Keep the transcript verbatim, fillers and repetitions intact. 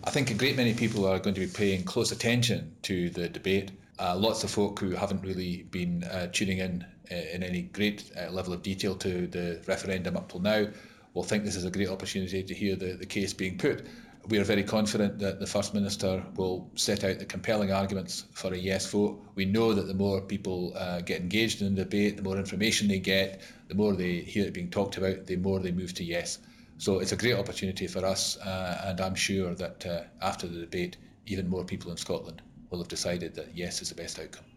I think a great many people are going to be paying close attention to the debate. Uh, lots of folk who haven't really been uh, tuning in uh, in any great uh, level of detail to the referendum up till now will think this is a great opportunity to hear the, the case being put. We are very confident that the First Minister will set out the compelling arguments for a yes vote. We know that the more people uh, get engaged in the debate, the more information they get, the more they hear it being talked about, the more they move to yes. So it's a great opportunity for us, uh, and I'm sure that uh, after the debate, even more people in Scotland will have decided that yes is the best outcome.